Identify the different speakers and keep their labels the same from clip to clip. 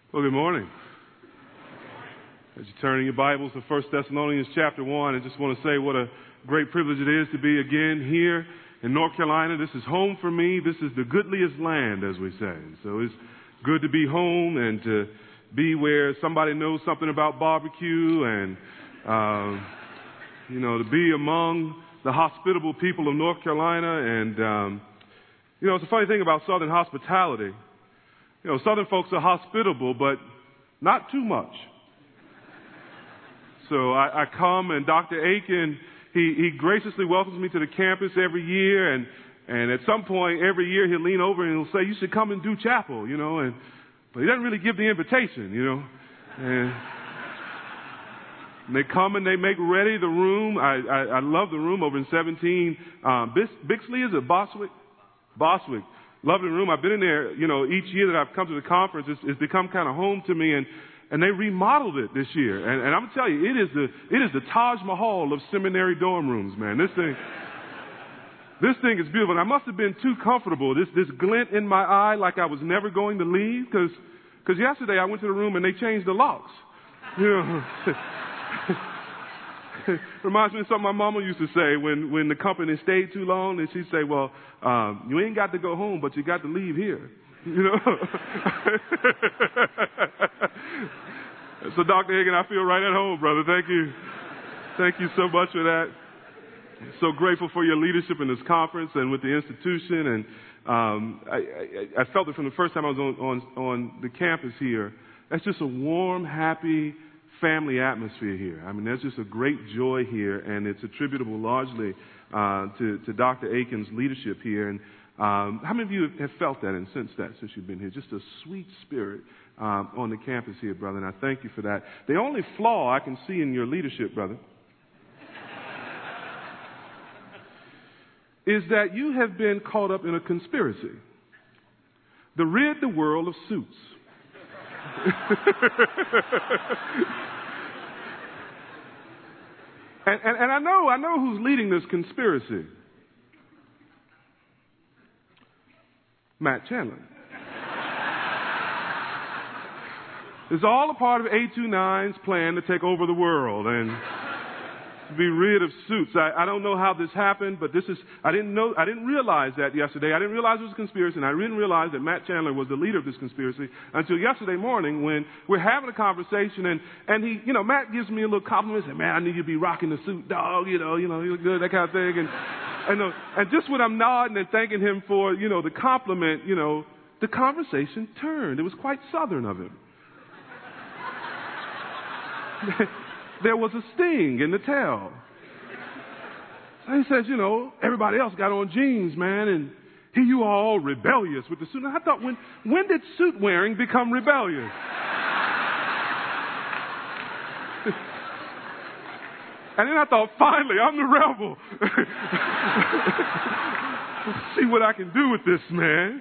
Speaker 1: Well, good morning. As you turn in your Bibles to 1 Thessalonians chapter 1, I just want to say what a great privilege it is to be again here in North Carolina. This is home for me. This is the goodliest land, as we say. So it's good to be home and to be where somebody knows something about barbecue and, to be among the hospitable people of North Carolina. And, it's a funny thing about Southern hospitality. Southern folks are hospitable, but not too much. So I come, and Dr. Aiken, he graciously welcomes me to the campus every year, and at some point every year he'll lean over and he'll say, "You should come and do chapel," but he doesn't really give the invitation, And they come and they make ready the room. I love the room over in 17 Bixley, is it Boswick? Boswick. Lovely room. I've been in there, each year that I've come to the conference, it's become kind of home to me, and they remodeled it this year. And I'm going to tell you, it is the Taj Mahal of seminary dorm rooms, man. This thing is beautiful. And I must have been too comfortable, this glint in my eye like I was never going to leave, because yesterday I went to the room and they changed the locks. Reminds me of something my mama used to say when the company stayed too long, and she'd say, "Well, you ain't got to go home, but you got to leave here." So, Dr. Hagan, I feel right at home, brother. Thank you so much for that. So grateful for your leadership in this conference and with the institution. And I felt it from the first time I was on the campus here. That's just a warm, happy family atmosphere here. I mean, there's just a great joy here, and it's attributable largely to Dr. Aiken's leadership here. And how many of you have felt that and sensed that since you've been here? Just a sweet spirit on the campus here, brother, and I thank you for that. The only flaw I can see in your leadership, brother, is that you have been caught up in a conspiracy to rid the world of suits. And I know who's leading this conspiracy. Matt Chandler. It's all a part of 829's plan to take over the world and to be rid of suits. I don't know how this happened, but I didn't realize that yesterday. I didn't realize it was a conspiracy, and I didn't realize that Matt Chandler was the leader of this conspiracy until yesterday morning when we're having a conversation, and he, Matt gives me a little compliment, and said, "Man, I need you to be rocking the suit, dog, you look good," that kind of thing. And just when I'm nodding and thanking him for, the compliment, the conversation turned. It was quite Southern of him. There was a sting in the tail. So he says, everybody else got on jeans, man, and here you are all rebellious with the suit. And I thought, when did suit wearing become rebellious? And then I thought, finally, I'm the rebel. Let's see what I can do with this, man.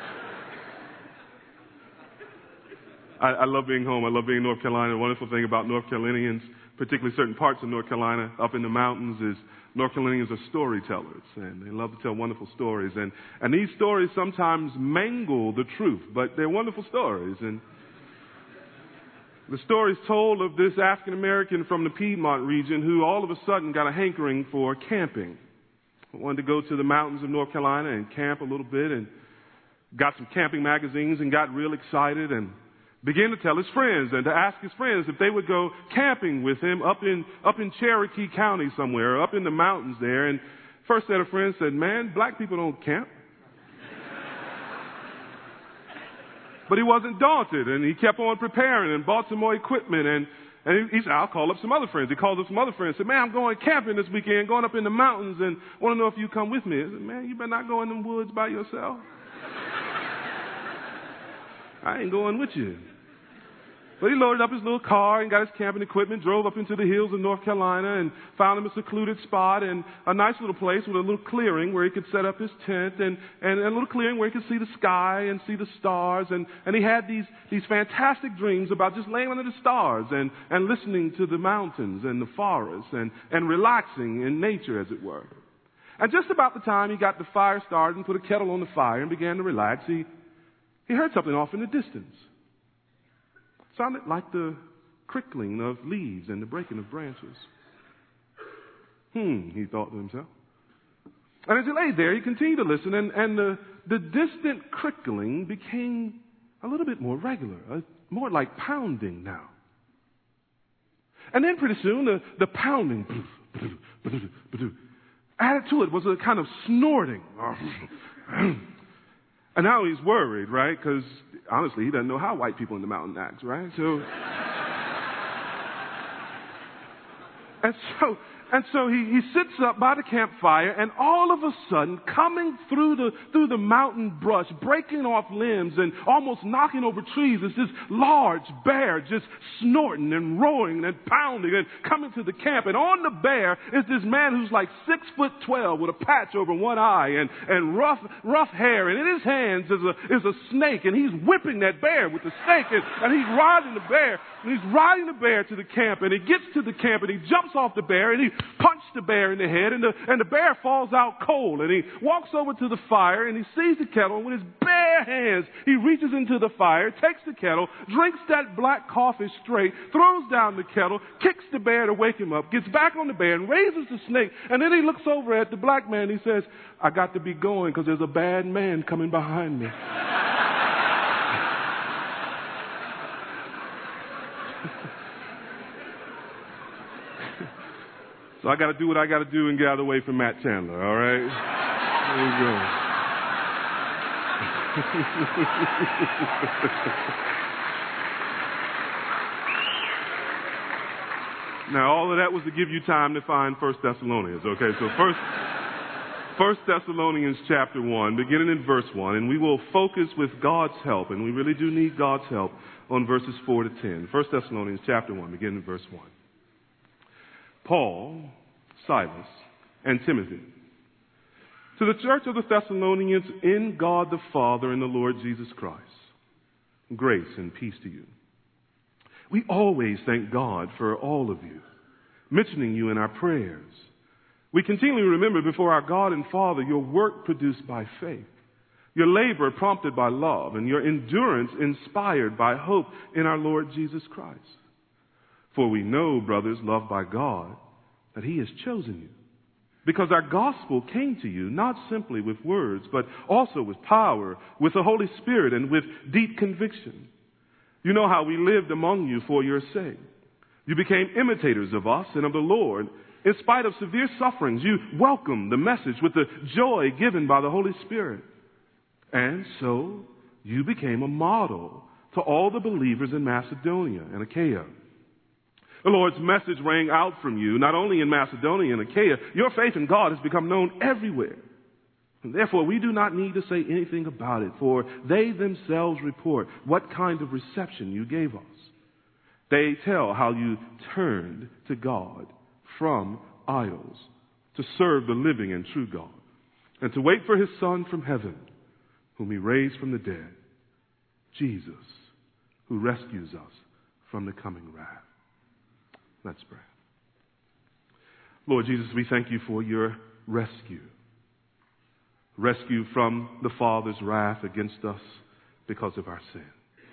Speaker 1: I love being home. I love being in North Carolina. The wonderful thing about North Carolinians, particularly certain parts of North Carolina, up in the mountains, is North Carolinians are storytellers, and they love to tell wonderful stories. And these stories sometimes mangle the truth, but they're wonderful stories. And the story's told of this African American from the Piedmont region who all of a sudden got a hankering for camping. Wanted to go to the mountains of North Carolina and camp a little bit, and got some camping magazines and got real excited and began to tell his friends and to ask his friends if they would go camping with him up in Cherokee County somewhere, up in the mountains there. And first set of friends said, "Man, black people don't camp." But he wasn't daunted, and he kept on preparing and bought some more equipment. And he said, "I'll call up some other friends." He called up some other friends and said, "Man, I'm going camping this weekend, going up in the mountains, and want to know if you come with me." I said, "Man, you better not go in them woods by yourself. I ain't going with you." But he loaded up his little car and got his camping equipment, drove up into the hills of North Carolina and found him a secluded spot and a nice little place with a little clearing where he could set up his tent and a little clearing where he could see the sky and see the stars. And he had these fantastic dreams about just laying under the stars and listening to the mountains and the forests and relaxing in nature, as it were. And just about the time he got the fire started and put a kettle on the fire and began to relax, he heard something off in the distance. sounded like the crickling of leaves and the breaking of branches. He thought to himself. And as he lay there, he continued to listen, and the distant crickling became a little bit more regular, more like pounding now. And then pretty soon, the pounding added to it was a kind of snorting. And now he's worried, right? Because honestly, he doesn't know how white people in the mountain act, right? And so he sits up by the campfire, and all of a sudden, coming through the mountain brush, breaking off limbs and almost knocking over trees, is this large bear just snorting and roaring and pounding and coming to the camp. And on the bear is this man who's like 6'12" with a patch over one eye and rough hair. And in his hands is a snake, and he's whipping that bear with the snake, and he's riding the bear. And he's riding the bear to the camp, and he gets to the camp, and he jumps off the bear, and he punched the bear in the head, and the bear falls out cold. And he walks over to the fire, and he sees the kettle, and with his bare hands, he reaches into the fire, takes the kettle, drinks that black coffee straight, throws down the kettle, kicks the bear to wake him up, gets back on the bear, and raises the snake. And then he looks over at the black man, and he says, "I got to be going because there's a bad man coming behind me." So I got to do what I got to do and get out of the way from Matt Chandler, all right? There you go. Now, all of that was to give you time to find 1 Thessalonians, okay? So First Thessalonians chapter 1, beginning in verse 1, and we will focus with God's help, and we really do need God's help, on verses 4 to 10. 1 Thessalonians chapter 1, beginning in verse 1. Paul, Silas, and Timothy, to the church of the Thessalonians in God the Father and the Lord Jesus Christ, grace and peace to you. We always thank God for all of you, mentioning you in our prayers. We continually remember before our God and Father your work produced by faith, your labor prompted by love, and your endurance inspired by hope in our Lord Jesus Christ. For we know, brothers, loved by God, that He has chosen you, because our gospel came to you not simply with words, but also with power, with the Holy Spirit, and with deep conviction. You know how we lived among you for your sake. You became imitators of us and of the Lord. In spite of severe sufferings, you welcomed the message with the joy given by the Holy Spirit. And so you became a model to all the believers in Macedonia and Achaia. The Lord's message rang out from you, not only in Macedonia and Achaia. Your faith in God has become known everywhere. And therefore, we do not need to say anything about it, for they themselves report what kind of reception you gave us. They tell how you turned to God from idols to serve the living and true God, and to wait for His Son from heaven, whom He raised from the dead, Jesus, who rescues us from the coming wrath. Let's pray. Lord Jesus, we thank you for your rescue. Rescue from the Father's wrath against us because of our sin.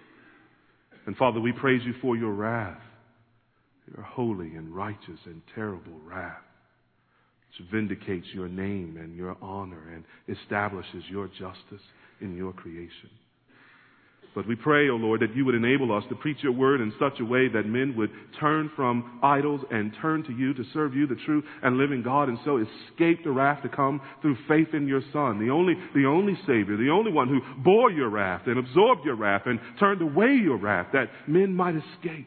Speaker 1: And Father, we praise you for your wrath, your holy and righteous and terrible wrath, which vindicates your name and your honor and establishes your justice in your creation. But we pray, O Lord, that you would enable us to preach your word in such a way that men would turn from idols and turn to you to serve you, the true and living God, and so escape the wrath to come through faith in your Son, the only Savior, the only one who bore your wrath and absorbed your wrath and turned away your wrath, that men might escape.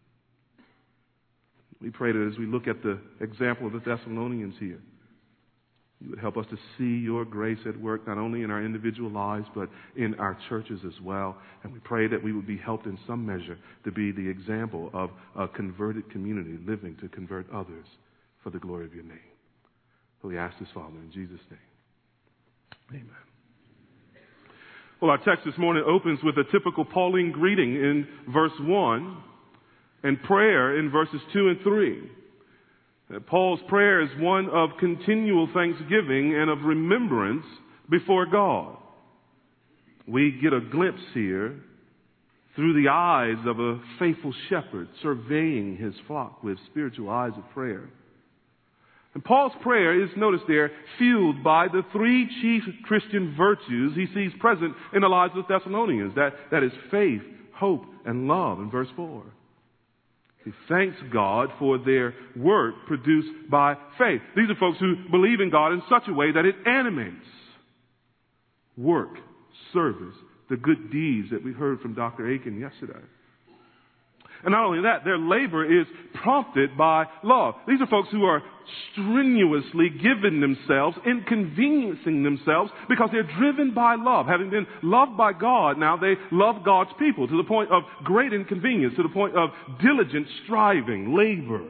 Speaker 1: We pray that as we look at the example of the Thessalonians here, you would help us to see your grace at work, not only in our individual lives, but in our churches as well. And we pray that we would be helped in some measure to be the example of a converted community living to convert others for the glory of your name. So we ask this, Father, in Jesus' name. Amen. Well, our text this morning opens with a typical Pauline greeting in verse 1 and prayer in verses 2 and 3. Paul's prayer is one of continual thanksgiving and of remembrance before God. We get a glimpse here through the eyes of a faithful shepherd surveying his flock with spiritual eyes of prayer. And Paul's prayer is, notice there, fueled by the three chief Christian virtues he sees present in the lives of the Thessalonians. That is faith, hope, and love in verse 4. He thanks God for their work produced by faith. These are folks who believe in God in such a way that it animates work, service, the good deeds that we heard from Dr. Aiken yesterday. And not only that, their labor is prompted by love. These are folks who are strenuously giving themselves, inconveniencing themselves, because they're driven by love. Having been loved by God, now they love God's people to the point of great inconvenience, to the point of diligent striving, labor.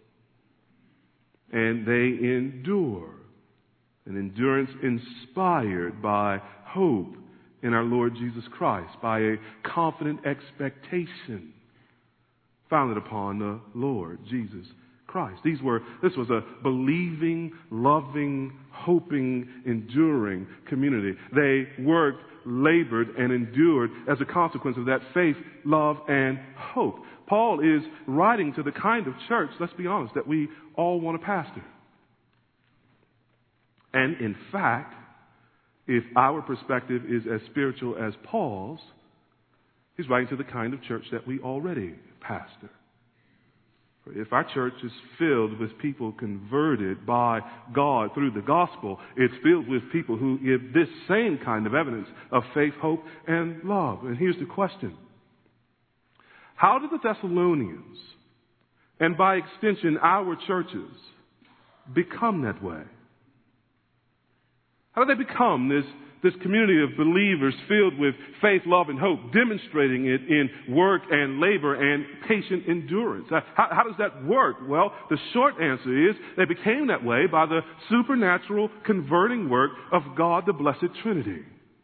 Speaker 1: And they endure. An endurance inspired by hope in our Lord Jesus Christ, by a confident expectation founded upon the Lord Jesus Christ. This was a believing, loving, hoping, enduring community. They worked, labored, and endured as a consequence of that faith, love, and hope. Paul is writing to the kind of church, let's be honest, that we all want to pastor. And in fact, if our perspective is as spiritual as Paul's, he's writing to the kind of church that we already pastor. If our church is filled with people converted by God through the gospel, it's filled with people who give this same kind of evidence of faith, hope, and love. And here's the question. How did the Thessalonians, and by extension our churches, become that way? How did they become this community of believers filled with faith, love, and hope, demonstrating it in work and labor and patient endurance? How does that work? Well, the short answer is they became that way by the supernatural converting work of God, the Blessed Trinity.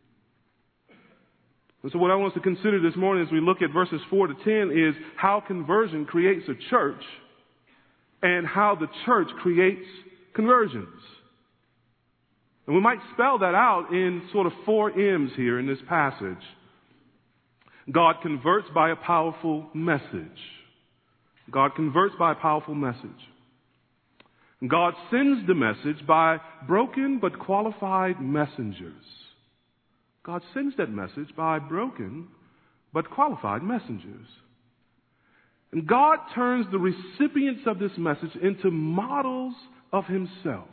Speaker 1: And so what I want us to consider this morning as we look at verses 4 to 10 is how conversion creates a church and how the church creates conversions. And we might spell that out in sort of 4 M's here in this passage. God converts by a powerful message. God converts by a powerful message. God sends the message by broken but qualified messengers. God sends that message by broken but qualified messengers. And God turns the recipients of this message into models of Himself.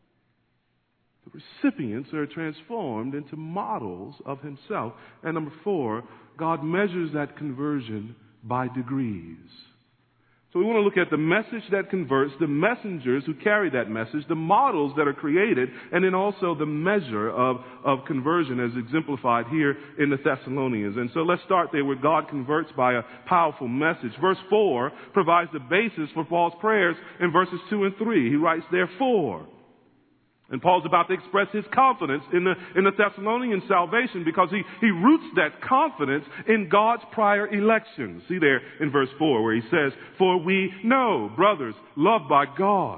Speaker 1: The recipients are transformed into models of Himself. And number 4, God measures that conversion by degrees. So we want to look at the message that converts, the messengers who carry that message, the models that are created, and then also the measure of conversion as exemplified here in the Thessalonians. And so let's start there where God converts by a powerful message. Verse 4 provides the basis for Paul's prayers in verses 2 and 3. He writes, therefore. And Paul's about to express his confidence in the Thessalonian salvation because he roots that confidence in God's prior election. See there in verse 4 where he says, for we know, brothers, loved by God,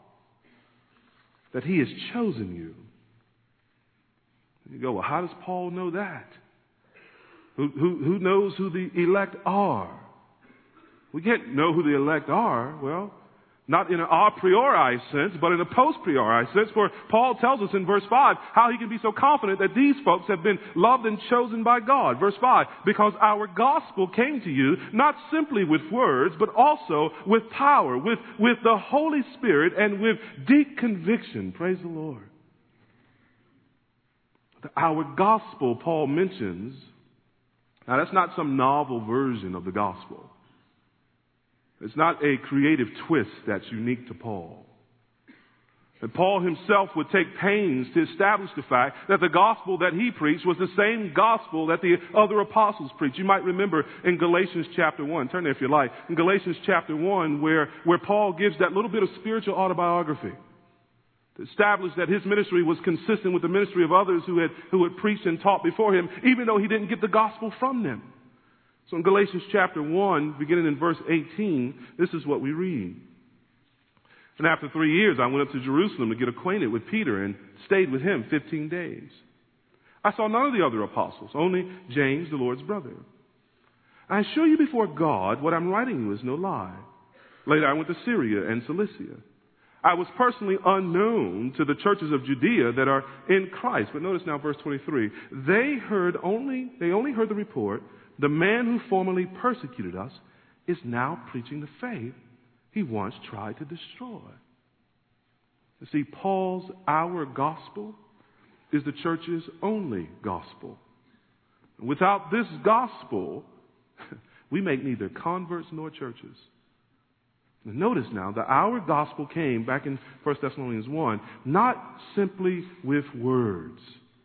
Speaker 1: that He has chosen you. And you go, well, how does Paul know that? Who knows who the elect are? We can't know who the elect are. Well, not in an a priori sense, but in a post priori sense. For Paul tells us in verse 5 how he can be so confident that these folks have been loved and chosen by God. Verse 5, because our gospel came to you not simply with words, but also with power, with the Holy Spirit, and with deep conviction. Praise the Lord. Our gospel, Paul mentions, now that's not some novel version of the gospel. It's not a creative twist that's unique to Paul. And Paul himself would take pains to establish the fact that the gospel that he preached was the same gospel that the other apostles preached. You might remember in Galatians chapter 1, turn there if you like, in Galatians chapter 1 where Paul gives that little bit of spiritual autobiography to establish that his ministry was consistent with the ministry of others who had preached and taught before him, even though he didn't get the gospel from them. So in Galatians chapter 1, beginning in verse 18, this is what we read. And after 3 years, I went up to Jerusalem to get acquainted with Peter and stayed with him 15 days. I saw none of the other apostles, only James, the Lord's brother. I assure you before God, what I'm writing you is no lie. Later, I went to Syria and Cilicia. I was personally unknown to the churches of Judea that are in Christ. But notice now verse 23. They only heard the report. The man who formerly persecuted us is now preaching the faith he once tried to destroy. You see, Paul's our gospel is the church's only gospel. Without this gospel, we make neither converts nor churches. Notice now that our gospel came back in 1 Thessalonians 1, not simply with words.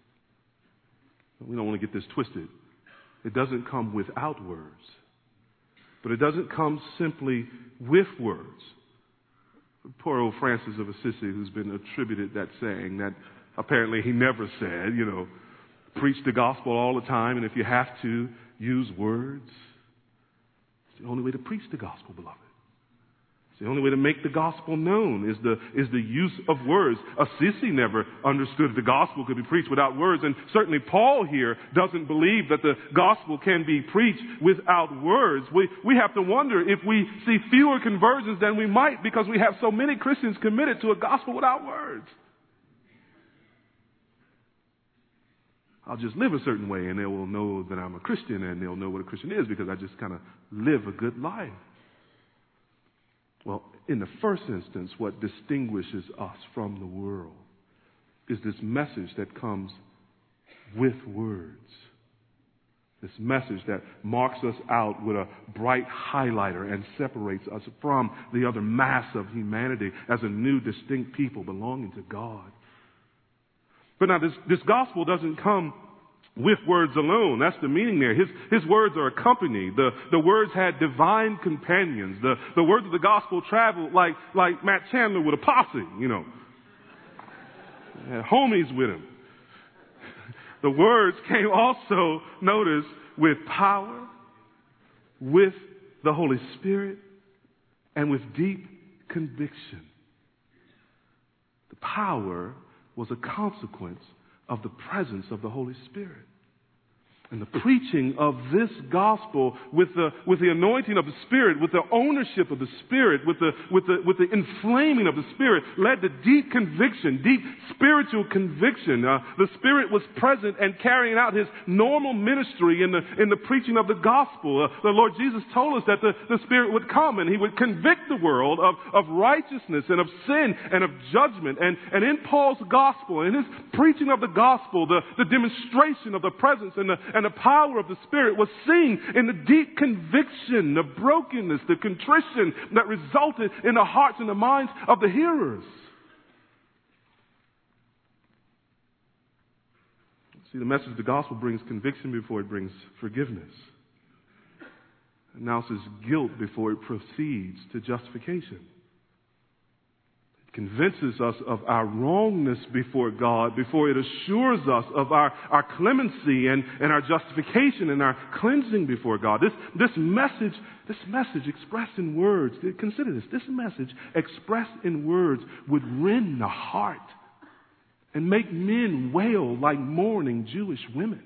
Speaker 1: We don't want to get this twisted. It doesn't come without words. But it doesn't come simply with words. Poor old Francis of Assisi, who's been attributed that saying that apparently he never said, preach the gospel all the time, and if you have to, use words. It's the only way to preach the gospel, beloved. The only way to make the gospel known is the use of words. Assisi never understood the gospel could be preached without words, and certainly Paul here doesn't believe that the gospel can be preached without words. We have to wonder if we see fewer conversions than we might because we have so many Christians committed to a gospel without words. I'll just live a certain way and they will know that I'm a Christian, and they'll know what a Christian is because I just kind of live a good life. Well, in the first instance, what distinguishes us from the world is this message that comes with words. This message that marks us out with a bright highlighter and separates us from the other mass of humanity as a new, distinct people belonging to God. But now this gospel doesn't come with words alone. That's the meaning there. His words are accompanied. The words had divine companions. The words of the gospel traveled like Matt Chandler with a posse, Had homies with him. The words came also, notice, with power, with the Holy Spirit, and with deep conviction. The power was a consequence of the presence of the Holy Spirit. And the preaching of this gospel with the anointing of the Spirit, with the ownership of the Spirit, with the inflaming of the Spirit, led to deep conviction, deep spiritual conviction. The Spirit was present and carrying out His normal ministry in the preaching of the gospel. The Lord Jesus told us that the Spirit would come and He would convict the world of righteousness and of sin and of judgment. And in Paul's gospel, in his preaching of the gospel, the demonstration of the presence and the power of the Spirit was seen in the deep conviction, the brokenness, the contrition that resulted in the hearts and the minds of the hearers. See, the message of the gospel brings conviction before it brings forgiveness. It announces guilt before it proceeds to justification. Convinces us of our wrongness before God before it assures us of our clemency and our justification and our cleansing before God. This message expressed in words, consider this message expressed in words would rend the heart and make men wail like mourning Jewish women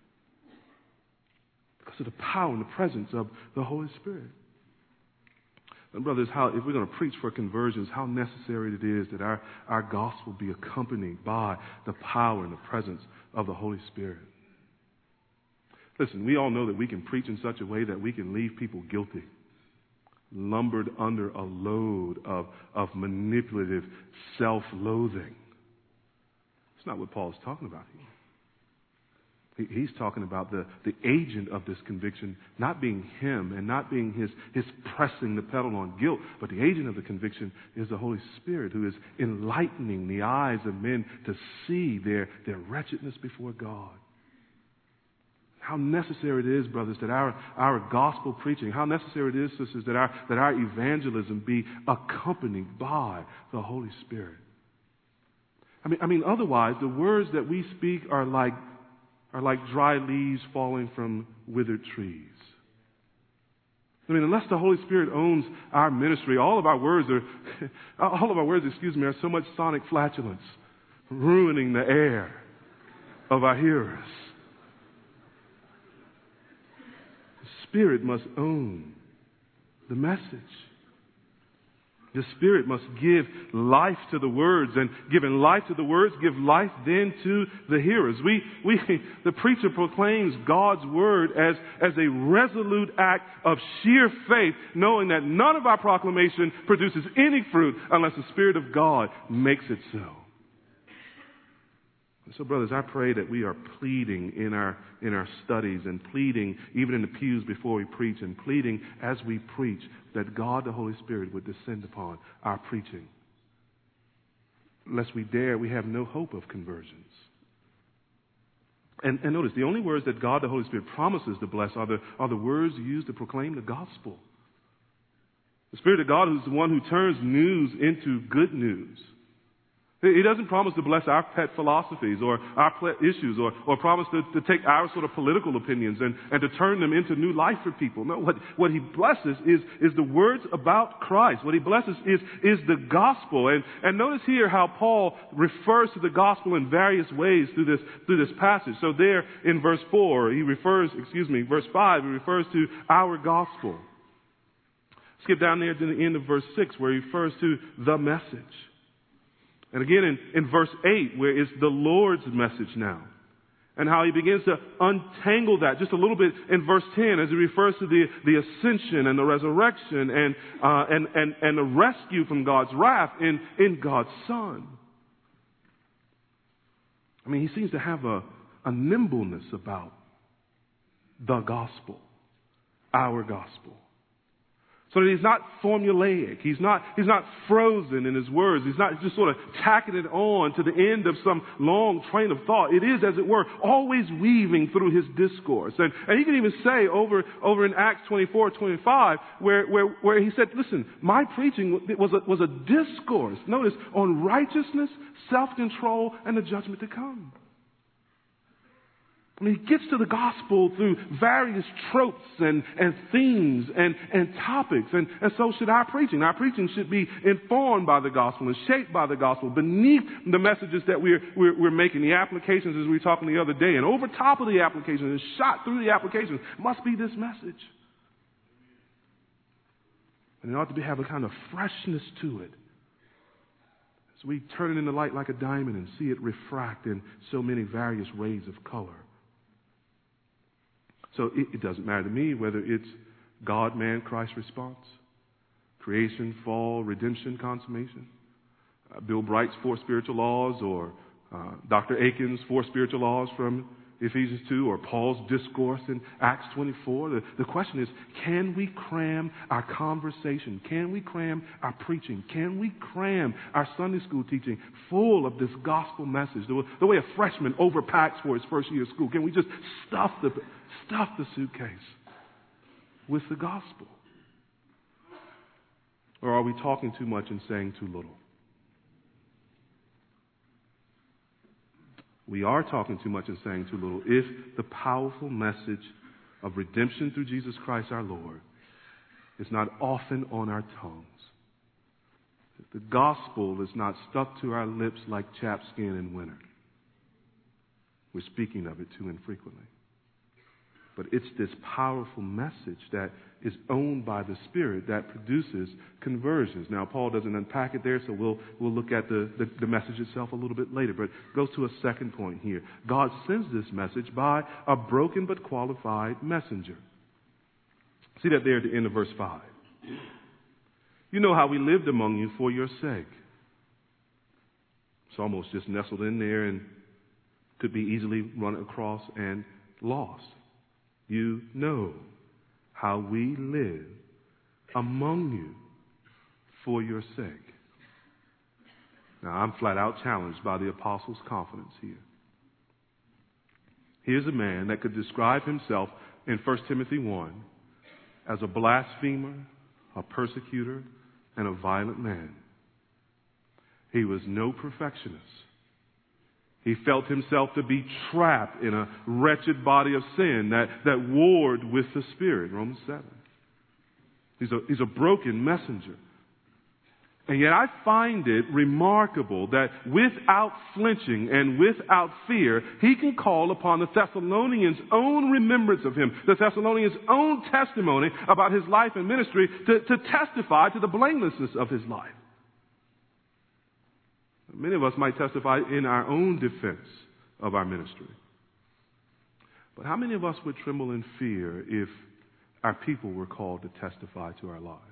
Speaker 1: because of the power and the presence of the Holy Spirit. And brothers, if we're going to preach for conversions, how necessary it is that our gospel be accompanied by the power and the presence of the Holy Spirit. Listen, we all know that we can preach in such a way that we can leave people guilty, lumbered under a load of manipulative self-loathing. It's not what Paul's talking about here. He's talking about the agent of this conviction not being him and not being his pressing the pedal on guilt, but the agent of the conviction is the Holy Spirit who is enlightening the eyes of men to see their wretchedness before God. How necessary it is, brothers, that our gospel preaching, how necessary it is, sisters, that our evangelism be accompanied by the Holy Spirit. I mean, otherwise, the words that we speak are like dry leaves falling from withered trees. I mean, unless the Holy Spirit owns our ministry, all of our words are so much sonic flatulence, ruining the air of our hearers. The Spirit must own the message. The Spirit must give life to the words, and giving life to the words, give life then to the hearers. The preacher proclaims God's word as a resolute act of sheer faith, knowing that none of our proclamation produces any fruit unless the Spirit of God makes it so. So, brothers, I pray that we are pleading in our studies, and pleading even in the pews before we preach, and pleading as we preach that God the Holy Spirit would descend upon our preaching. Lest we dare, we have no hope of conversions. And notice, the only words that God the Holy Spirit promises to bless are the words used to proclaim the gospel. The Spirit of God is the one who turns news into good news. He doesn't promise to bless our pet philosophies or our pet issues, or promise to take our sort of political opinions and to turn them into new life for people. No, what He blesses is the words about Christ. What He blesses is the gospel. And notice here how Paul refers to the gospel in various ways through this passage. So there in verse 5, he refers to our gospel. Skip down there to the end of verse 6 where he refers to the message. And again in verse 8, where it's the Lord's message now. And how he begins to untangle that just a little bit in verse 10 as he refers to the ascension and the resurrection and the rescue from God's wrath in God's Son. I mean, he seems to have a nimbleness about the gospel, our gospel. So that he's not formulaic. He's not frozen in his words. He's not just sort of tacking it on to the end of some long train of thought. It is, as it were, always weaving through his discourse. And he can even say over in Acts 24:25, where he said, listen, my preaching was a discourse, notice, on righteousness, self-control, and the judgment to come. I mean, he gets to the gospel through various tropes and themes and topics. And so should our preaching. Our preaching should be informed by the gospel and shaped by the gospel beneath the messages that we're making, the applications as we were talking the other day. And over top of the applications and shot through the applications must be this message. And it ought to have a kind of freshness to it. So we turn it in the light like a diamond and see it refract in so many various rays of color. So it doesn't matter to me whether it's God, man, Christ response, creation, fall, redemption, consummation, Bill Bright's 4 spiritual laws, or Dr. Aiken's 4 spiritual laws from Ephesians 2, or Paul's discourse in Acts 24. The question is, can we cram our conversation? Can we cram our preaching? Can we cram our Sunday school teaching full of this gospel message? The way a freshman overpacks for his first year of school. Can we just stuff the suitcase with the gospel? Or are we talking too much and saying too little? We are talking too much and saying too little if the powerful message of redemption through Jesus Christ our Lord is not often on our tongues. If the gospel is not stuck to our lips like chapped skin in winter, we're speaking of it too infrequently. But it's this powerful message that is owned by the Spirit that produces conversions. Now, Paul doesn't unpack it there, so we'll look at the message itself a little bit later. But it goes to a second point here. God sends this message by a broken but qualified messenger. See that there at the end of verse 5. You know how we lived among you for your sake. It's almost just nestled in there and could be easily run across and lost. You know how we live among you for your sake. Now, I'm flat out challenged by the apostle's confidence here. Here's a man that could describe himself in 1 Timothy 1 as a blasphemer, a persecutor, and a violent man. He was no perfectionist. He felt himself to be trapped in a wretched body of sin that warred with the Spirit, Romans 7. He's a broken messenger. And yet I find it remarkable that without flinching and without fear, he can call upon the Thessalonians' own remembrance of him, the Thessalonians' own testimony about his life and ministry to testify to the blamelessness of his life. Many of us might testify in our own defense of our ministry. But how many of us would tremble in fear if our people were called to testify to our lives?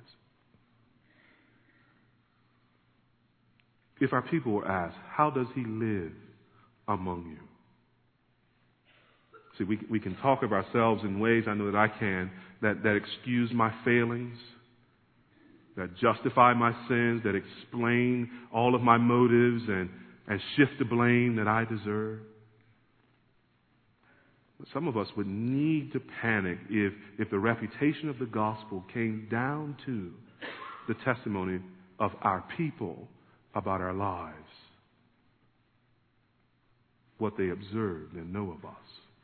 Speaker 1: If our people were asked, how does he live among you? See, we can talk of ourselves in ways, I know that I can, that excuse my failings, that justify my sins, that explain all of my motives and shift the blame that I deserve. But some of us would need to panic if the reputation of the gospel came down to the testimony of our people about our lives, what they observed and know of us.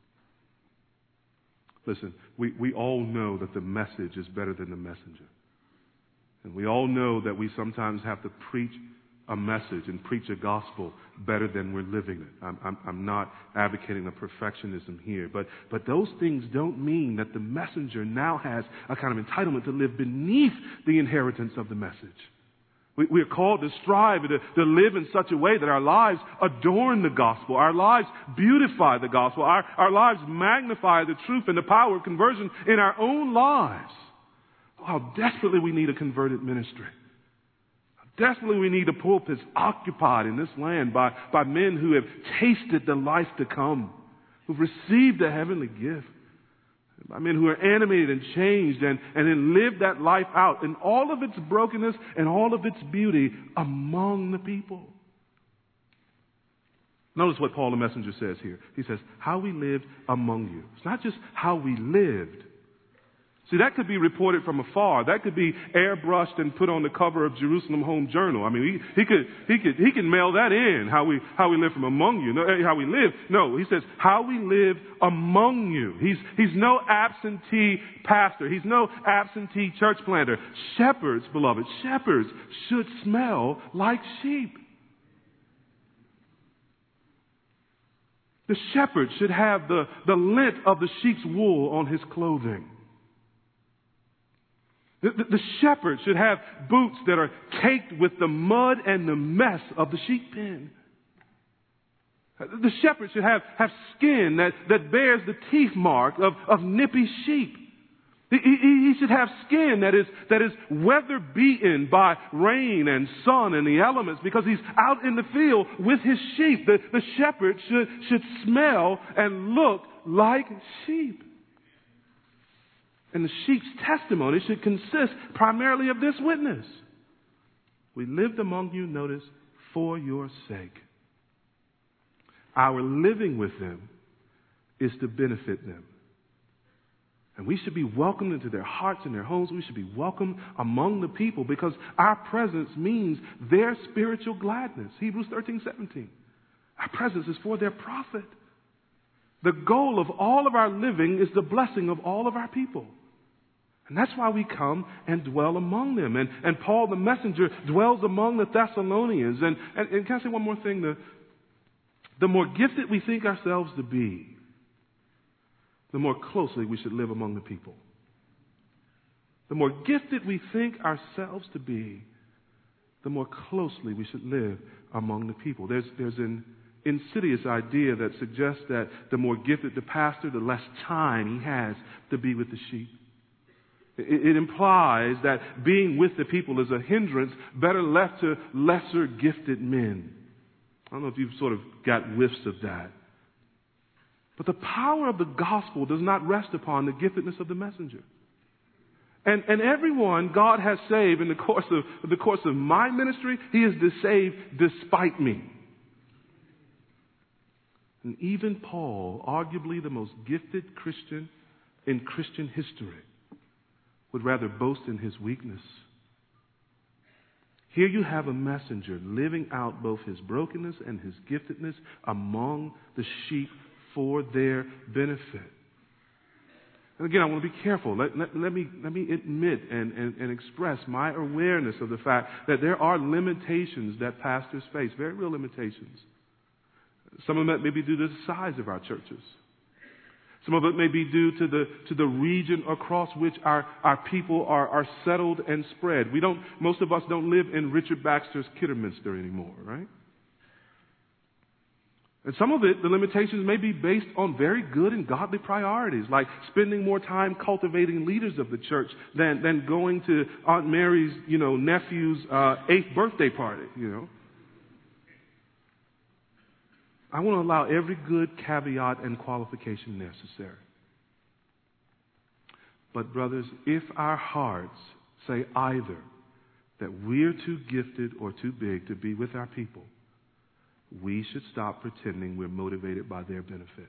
Speaker 1: Listen, we all know that the message is better than the messenger. And we all know that we sometimes have to preach a message and preach a gospel better than we're living it. I'm not advocating a perfectionism here, but those things don't mean that the messenger now has a kind of entitlement to live beneath the inheritance of the message. We are called to strive to live in such a way that our lives adorn the gospel. Our lives beautify the gospel. Our lives magnify the truth and the power of conversion in our own lives. Oh, how desperately we need a converted ministry. How desperately we need the pulpits occupied in this land by men who have tasted the life to come, who've received the heavenly gift. By men who are animated and changed and then live that life out in all of its brokenness and all of its beauty among the people. Notice what Paul the messenger says here. He says, how we lived among you. It's not just how we lived. See, that could be reported from afar. That could be airbrushed and put on the cover of Jerusalem Home Journal. I mean, he can mail that in, how we live from among you, how we live. No, he says, how we live among you. He's no absentee pastor. He's no absentee church planter. Shepherds, beloved, shepherds should smell like sheep. The shepherd should have the lint of the sheep's wool on his clothing. The shepherd should have boots that are caked with the mud and the mess of the sheep pen. The shepherd should have skin that bears the teeth mark of nippy sheep. He should have skin that is weather beaten by rain and sun and the elements because he's out in the field with his sheep. The shepherd should smell and look like sheep. And the sheep's testimony should consist primarily of this witness. We lived among you, notice, for your sake. Our living with them is to benefit them. And we should be welcomed into their hearts and their homes. We should be welcomed among the people because our presence means their spiritual gladness. Hebrews 13:17. Our presence is for their profit. The goal of all of our living is the blessing of all of our people. And that's why we come and dwell among them. And Paul the messenger dwells among the Thessalonians. And can I say one more thing? The more gifted we think ourselves to be, the more closely we should live among the people. The more gifted we think ourselves to be, the more closely we should live among the people. There's an insidious idea that suggests that the more gifted the pastor, the less time he has to be with the sheep. It implies that being with the people is a hindrance better left to lesser gifted men. I don't know if you've sort of got whiffs of that. But the power of the gospel does not rest upon the giftedness of the messenger. And everyone God has saved in the course of my ministry, he is saved despite me. And even Paul, arguably the most gifted Christian in Christian history, would rather boast in his weakness. Here you have a messenger living out both his brokenness and his giftedness among the sheep for their benefit. And again, I want to be careful. Let me admit and express my awareness of the fact that there are limitations that pastors face, very real limitations. Some of them may be due to the size of our churches. Some of it may be due to the region across which our people are settled and spread. Most of us don't live in Richard Baxter's Kidderminster anymore, right? And some of it, the limitations may be based on very good and godly priorities, like spending more time cultivating leaders of the church than going to Aunt Mary's, nephew's 8th birthday party, I want to allow every good caveat and qualification necessary. But brothers, if our hearts say either that we're too gifted or too big to be with our people, we should stop pretending we're motivated by their benefit.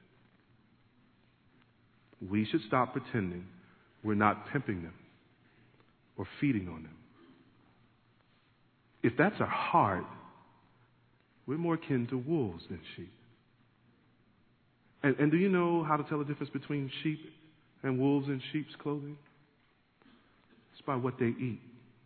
Speaker 1: We should stop pretending we're not pimping them or feeding on them. If that's our heart, we're more akin to wolves than sheep. And do you know how to tell the difference between sheep and wolves in sheep's clothing? It's by what they eat.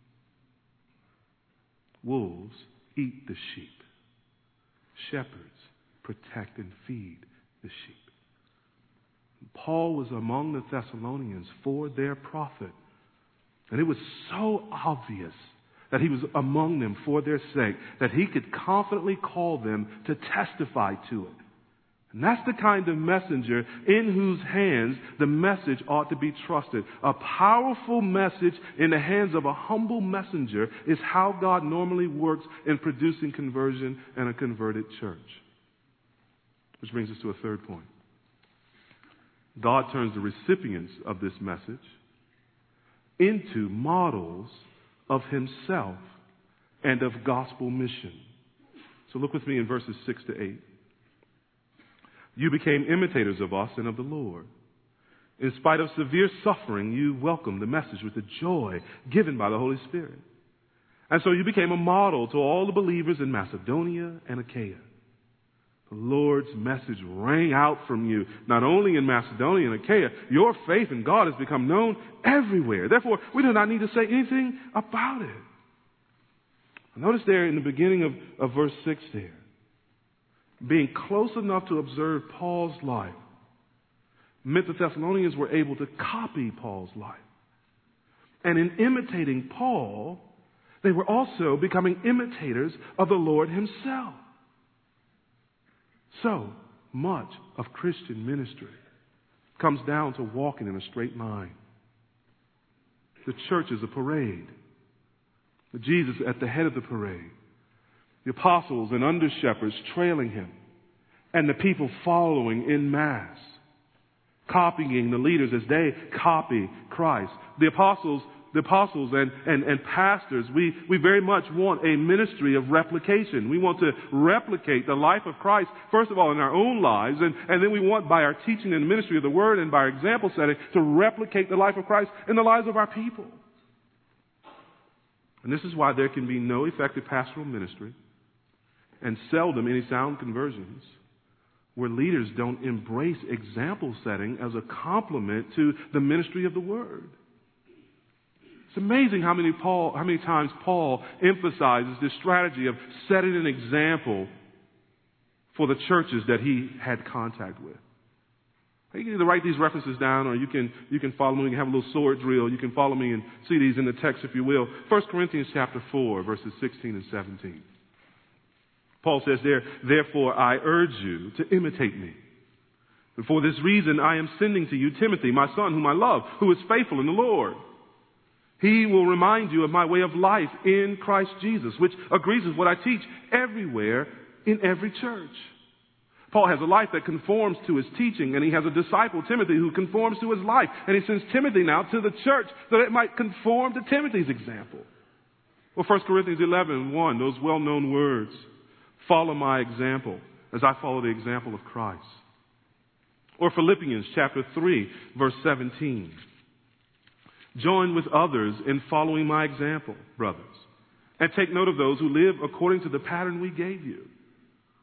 Speaker 1: Wolves eat the sheep. Shepherds protect and feed the sheep. Paul was among the Thessalonians for their profit. And it was so obvious that he was among them for their sake that he could confidently call them to testify to it. And that's the kind of messenger in whose hands the message ought to be trusted. A powerful message in the hands of a humble messenger is how God normally works in producing conversion and a converted church. Which brings us to a third point. God turns the recipients of this message into models of himself and of gospel mission. So look with me in verses 6 to 8. You became imitators of us and of the Lord. In spite of severe suffering, you welcomed the message with the joy given by the Holy Spirit. And so you became a model to all the believers in Macedonia and Achaia. The Lord's message rang out from you, not only in Macedonia and Achaia. Your faith in God has become known everywhere. Therefore, we do not need to say anything about it. Notice there in the beginning of verse 6 there, being close enough to observe Paul's life meant the Thessalonians were able to copy Paul's life. And in imitating Paul, they were also becoming imitators of the Lord himself. So much of Christian ministry comes down to walking in a straight line. The church is a parade. Jesus at the head of the parade. The apostles and under-shepherds trailing him. And the people following in mass. Copying the leaders as they copy Christ. The apostles and pastors, we very much want a ministry of replication. We want to replicate the life of Christ, first of all, in our own lives, and then we want, by our teaching and ministry of the Word and by our example setting, to replicate the life of Christ in the lives of our people. And this is why there can be no effective pastoral ministry and seldom any sound conversions where leaders don't embrace example setting as a complement to the ministry of the Word. It's amazing how many times Paul emphasizes this strategy of setting an example for the churches that he had contact with. You can either write these references down, or you can follow me. We can have a little sword drill. You can follow me and see these in the text if you will. 1 Corinthians chapter 4, verses 16 and 17. Paul says there, therefore I urge you to imitate me. And for this reason I am sending to you Timothy, my son, whom I love, who is faithful in the Lord. He will remind you of my way of life in Christ Jesus, which agrees with what I teach everywhere in every church. Paul has a life that conforms to his teaching, and he has a disciple, Timothy, who conforms to his life. And he sends Timothy now to the church so that it might conform to Timothy's example. Well, 1 Corinthians 11:1, those well-known words, follow my example as I follow the example of Christ. Or Philippians chapter 3, verse 17. Join with others in following my example, brothers, and take note of those who live according to the pattern we gave you.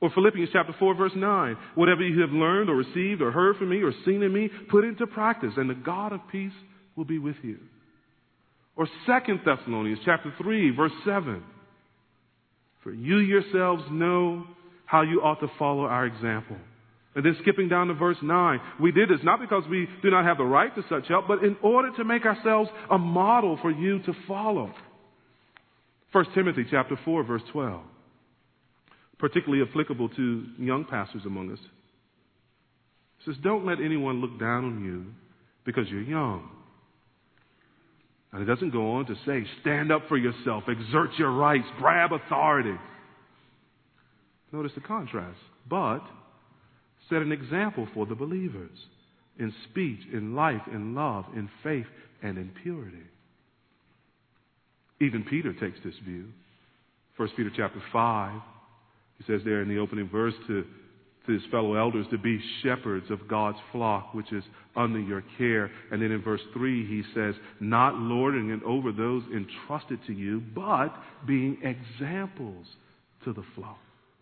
Speaker 1: Or Philippians chapter 4, verse 9. Whatever you have learned or received or heard from me or seen in me, put into practice, and the God of peace will be with you. Or 2 Thessalonians chapter 3, verse 7. For you yourselves know how you ought to follow our example. And then skipping down to verse 9. We did this not because we do not have the right to such help, but in order to make ourselves a model for you to follow. 1 Timothy chapter 4, verse 12. Particularly applicable to young pastors among us. It says, don't let anyone look down on you because you're young. And it doesn't go on to say, stand up for yourself, exert your rights, grab authority. Notice the contrast. But set an example for the believers in speech, in life, in love, in faith, and in purity. Even Peter takes this view. 1 Peter chapter 5, he says there in the opening verse to his fellow elders to be shepherds of God's flock, which is under your care. And then in verse 3, he says, not lording it over those entrusted to you, but being examples to the flock.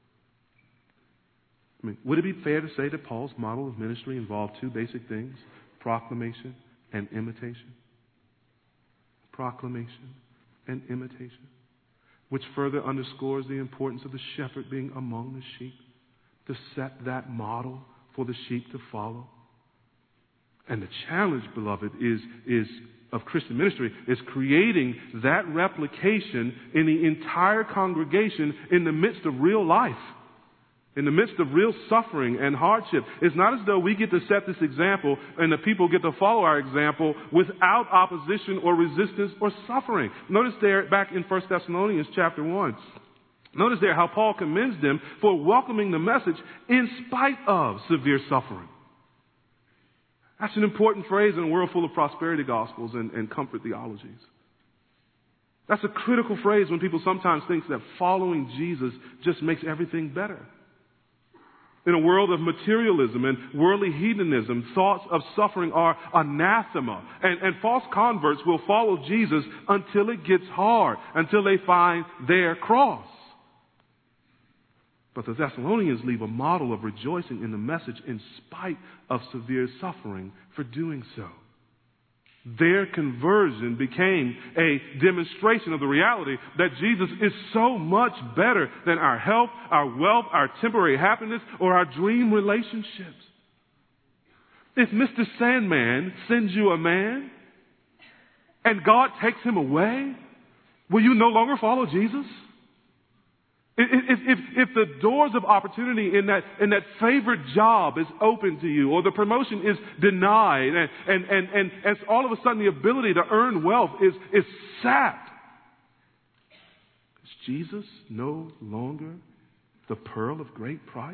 Speaker 1: I mean, would it be fair to say that Paul's model of ministry involved two basic things, proclamation and imitation? Proclamation and imitation, which further underscores the importance of the shepherd being among the sheep, to set that model for the sheep to follow. And the challenge, beloved, is of Christian ministry is creating that replication in the entire congregation in the midst of real life, in the midst of real suffering and hardship. It's not as though we get to set this example and the people get to follow our example without opposition or resistance or suffering. Notice there back in 1 Thessalonians chapter 1. Notice there how Paul commends them for welcoming the message in spite of severe suffering. That's an important phrase in a world full of prosperity gospels and comfort theologies. That's a critical phrase when people sometimes think that following Jesus just makes everything better. In a world of materialism and worldly hedonism, thoughts of suffering are anathema. And false converts will follow Jesus until it gets hard, until they find their cross. But the Thessalonians leave a model of rejoicing in the message in spite of severe suffering for doing so. Their conversion became a demonstration of the reality that Jesus is so much better than our health, our wealth, our temporary happiness, or our dream relationships. If Mr. Sandman sends you a man and God takes him away, will you no longer follow Jesus? If the doors of opportunity in that favorite job is open to you, or the promotion is denied, and all of a sudden the ability to earn wealth is sapped, is Jesus no longer the pearl of great price?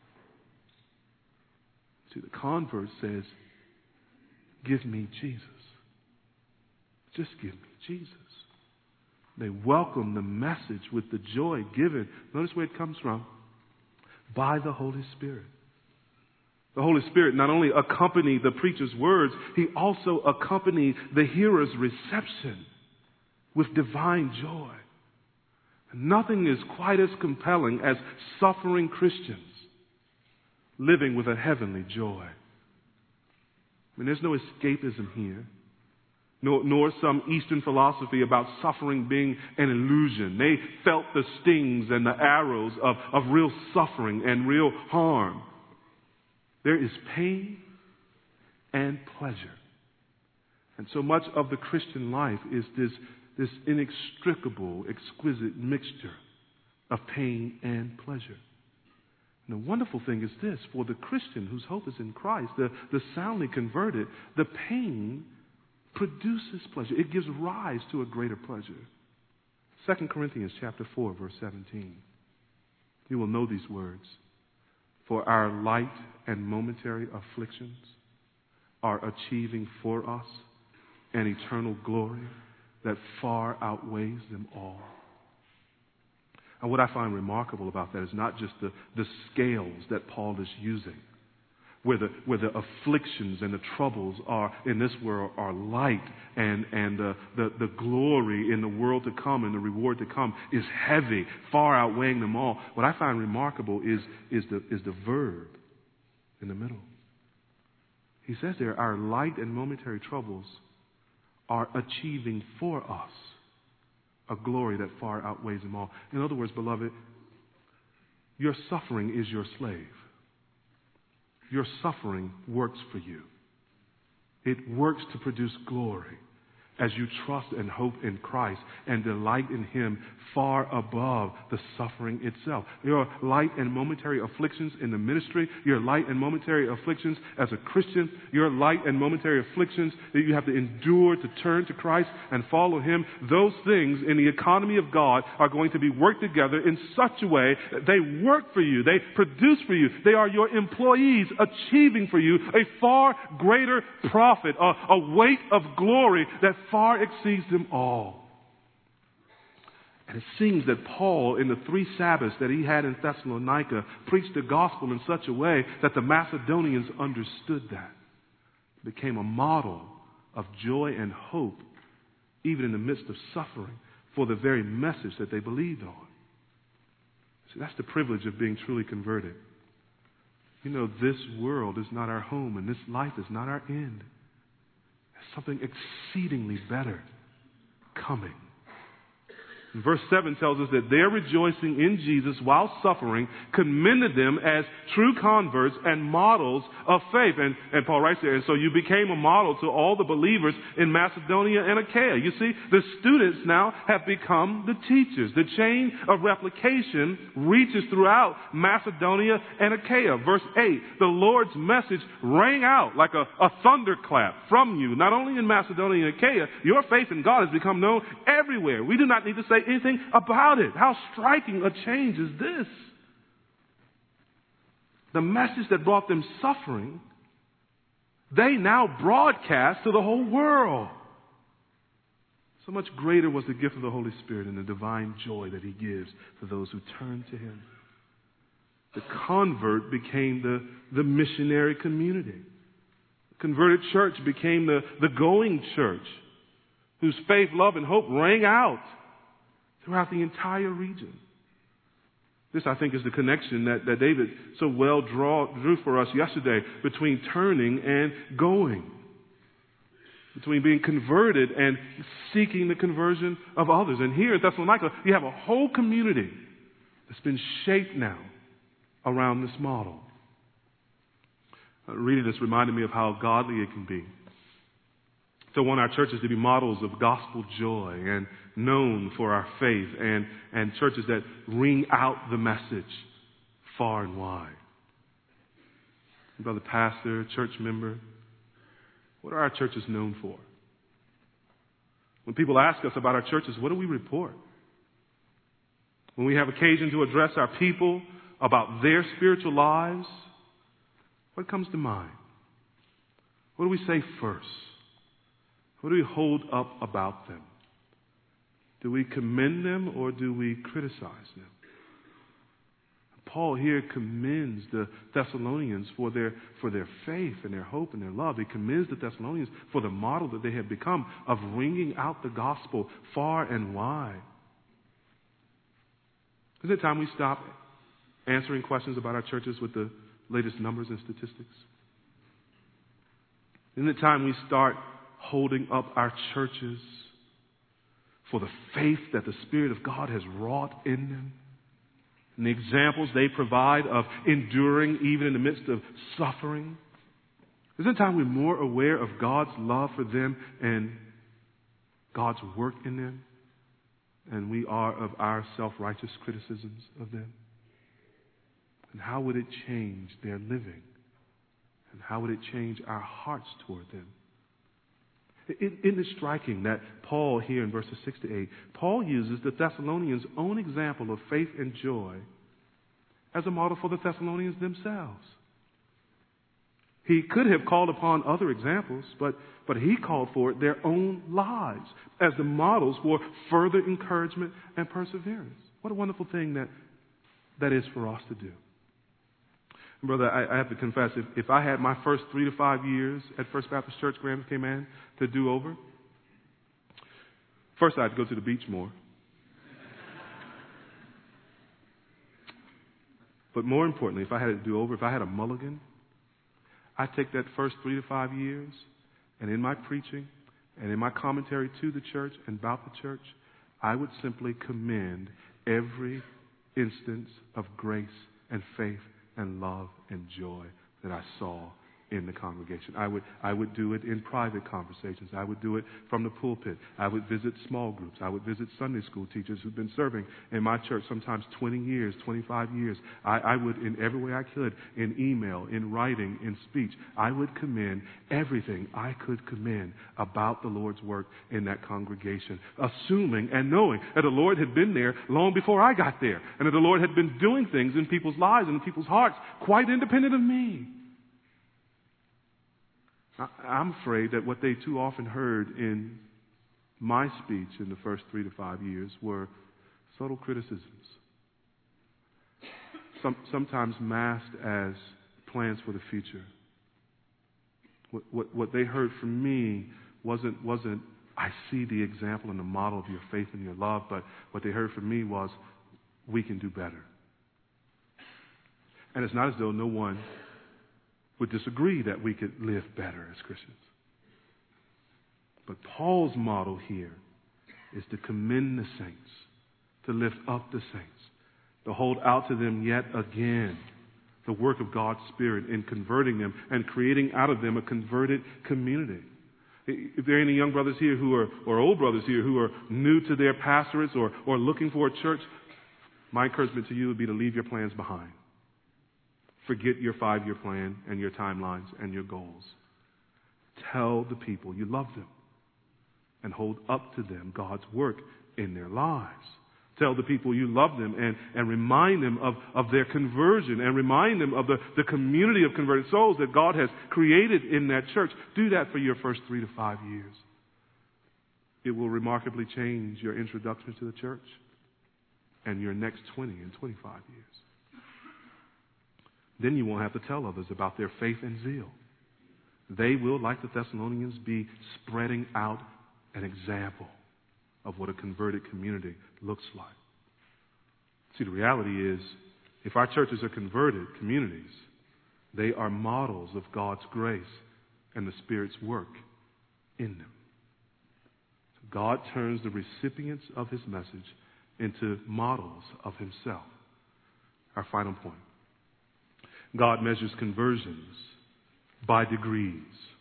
Speaker 1: See, the convert says, give me Jesus. Just give me Jesus. They welcome the message with the joy given. Notice where it comes from. By the Holy Spirit. The Holy Spirit not only accompanied the preacher's words, he also accompanied the hearer's reception with divine joy. Nothing is quite as compelling as suffering Christians living with a heavenly joy. I mean, there's no escapism here. Nor some Eastern philosophy about suffering being an illusion. They felt the stings and the arrows of real suffering and real harm. There is pain and pleasure. And so much of the Christian life is this inextricable, exquisite mixture of pain and pleasure. And the wonderful thing is this, for the Christian whose hope is in Christ, the soundly converted, the pain produces pleasure. It gives rise to a greater pleasure. 2 Corinthians chapter 4, verse 17. You will know these words. For our light and momentary afflictions are achieving for us an eternal glory that far outweighs them all. And what I find remarkable about that is not just the scales that Paul is using, where the afflictions and the troubles are in this world are light, and the glory in the world to come and the reward to come is heavy, far outweighing them all. What I find remarkable is the verb in the middle. He says there, our light and momentary troubles are achieving for us a glory that far outweighs them all. In other words, beloved, your suffering is your slave. Your suffering works for you. It works to produce glory as you trust and hope in Christ and delight in Him far above the suffering itself. Your light and momentary afflictions in the ministry, your light and momentary afflictions as a Christian, your light and momentary afflictions that you have to endure to turn to Christ and follow Him, those things in the economy of God are going to be worked together in such a way that they work for you, they produce for you, they are your employees achieving for you a far greater profit, a weight of glory that far exceeds them all. And it seems that Paul, in the 3 Sabbaths that he had in Thessalonica, preached the gospel in such a way that the Macedonians understood that. It became a model of joy and hope, even in the midst of suffering, for the very message that they believed on. See, that's the privilege of being truly converted. You know, this world is not our home, and this life is not our end. Something exceedingly better coming. And verse 7 tells us that their rejoicing in Jesus while suffering commended them as true converts and models of faith. And Paul writes there, and so you became a model to all the believers in Macedonia and Achaia. You see, the students now have become the teachers. The chain of replication reaches throughout Macedonia and Achaia. Verse 8, the Lord's message rang out like a thunderclap from you. Not only in Macedonia and Achaia, your faith in God has become known everywhere. We do not need to say anything about it. How striking a change is this? The message that brought them suffering, they now broadcast to the whole world. So much greater was the gift of the Holy Spirit and the divine joy that He gives to those who turn to Him. The convert became the missionary community. The converted church became the going church, whose faith, love, and hope rang out throughout the entire region. This, I think, is the connection that David so well drew for us yesterday between turning and going, between being converted and seeking the conversion of others. And here in Thessalonica, you have a whole community that's been shaped now around this model. Reading this reminded me of how godly it can be. So I want our churches to be models of gospel joy and known for our faith, and churches that ring out the message far and wide. Brother pastor, church member, what are our churches known for? When people ask us about our churches, what do we report? When we have occasion to address our people about their spiritual lives, what comes to mind? What do we say first? What do we hold up about them? Do we commend them or do we criticize them? Paul here commends the Thessalonians for their faith and their hope and their love. He commends the Thessalonians for the model that they have become of ringing out the gospel far and wide. Isn't it time we stop answering questions about our churches with the latest numbers and statistics? Isn't it time we start holding up our churches for the faith that the Spirit of God has wrought in them and the examples they provide of enduring even in the midst of suffering? Isn't it time we're more aware of God's love for them and God's work in them than we are of our self-righteous criticisms of them? And how would it change their living? And how would it change our hearts toward them? Isn't it striking that Paul here in verses 6 to 8, Paul uses the Thessalonians' own example of faith and joy as a model for the Thessalonians themselves. He could have called upon other examples, but he called for their own lives as the models for further encouragement and perseverance. What a wonderful thing that is for us to do. Brother, I have to confess, if I had my first 3 to 5 years at First Baptist Church, Graham Cayman, to do over, first I had to go to the beach more. But more importantly, if I had to do over, if I had a mulligan, I'd take that first 3 to 5 years, and in my preaching and in my commentary to the church and about the church, I would simply commend every instance of grace and faith and love and joy that I saw in the congregation. I would do it in private conversations. I would do it from the pulpit. I would visit small groups. I would visit Sunday school teachers who've been serving in my church sometimes 20 years, 25 years. I would, in every way I could, in email, in writing, in speech, I would commend everything I could commend about the Lord's work in that congregation, assuming and knowing that the Lord had been there long before I got there, and that the Lord had been doing things in people's lives and in people's hearts quite independent of me. I'm afraid that what they too often heard in my speech in the first 3 to 5 years were subtle criticisms, sometimes masked as plans for the future. What they heard from me wasn't I see the example and the model of your faith and your love, but what they heard from me was we can do better. And it's not as though no one would disagree that we could live better as Christians. But Paul's model here is to commend the saints, to lift up the saints, to hold out to them yet again the work of God's Spirit in converting them and creating out of them a converted community. If there are any young brothers here who are, or old brothers here who are new to their pastorates or looking for a church, my encouragement to you would be to leave your plans behind. Forget your 5-year plan and your timelines and your goals. Tell the people you love them and hold up to them God's work in their lives. Tell the people you love them and remind them of their conversion and remind them of the community of converted souls that God has created in that church. Do that for your first 3 to 5 years. It will remarkably change your introduction to the church and your next 20 and 25 years. Then you won't have to tell others about their faith and zeal. They will, like the Thessalonians, be spreading out an example of what a converted community looks like. See, the reality is, if our churches are converted communities, they are models of God's grace and the Spirit's work in them. So God turns the recipients of His message into models of Himself. Our final point. God measures conversions by degrees.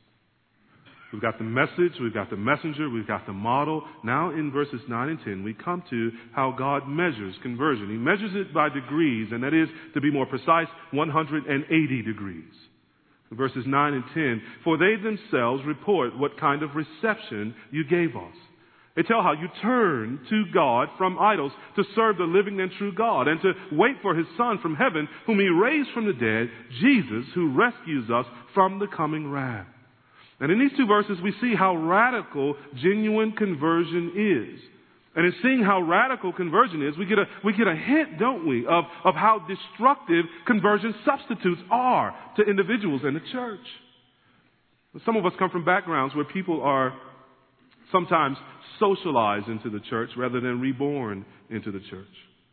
Speaker 1: We've got the message, we've got the messenger, we've got the model. Now in verses 9 and 10, we come to how God measures conversion. He measures it by degrees, and that is, to be more precise, 180 degrees. In verses 9 and 10, for they themselves report what kind of reception you gave us. They tell how you turned to God from idols to serve the living and true God and to wait for His Son from heaven, whom He raised from the dead, Jesus, who rescues us from the coming wrath. And in these 2 verses, we see how radical genuine conversion is. And in seeing how radical conversion is, we get a hint, don't we, of how destructive conversion substitutes are to individuals and the church. Some of us come from backgrounds where people are sometimes socialized into the church rather than reborn into the church.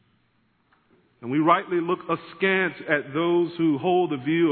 Speaker 1: And we rightly look askance at those who hold the view